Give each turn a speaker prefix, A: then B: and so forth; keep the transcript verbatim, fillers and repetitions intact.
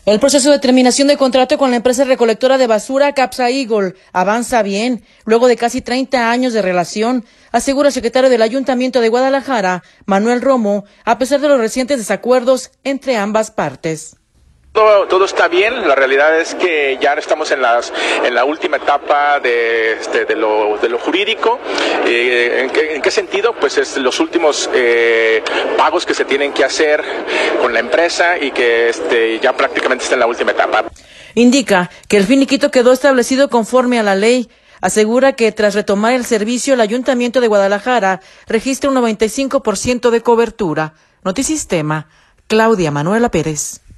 A: El proceso de terminación de contrato con la empresa recolectora de basura Capsa Eagle avanza bien, luego de casi treinta años de relación, asegura el secretario del Ayuntamiento de Guadalajara, Manuel Romo, a pesar de los recientes desacuerdos entre ambas partes.
B: Todo, todo está bien, la realidad es que ya estamos en, las, en la última etapa de, este, de, lo, de lo jurídico. Eh, ¿en, qué, ¿En qué sentido? Pues es los últimos eh, pagos que se tienen que hacer con la empresa y que este, ya prácticamente está en la última etapa.
A: Indica que el finiquito quedó establecido conforme a la ley. Asegura que tras retomar el servicio, el Ayuntamiento de Guadalajara registra un noventa y cinco por ciento de cobertura. Notisistema, Claudia Manuela Pérez.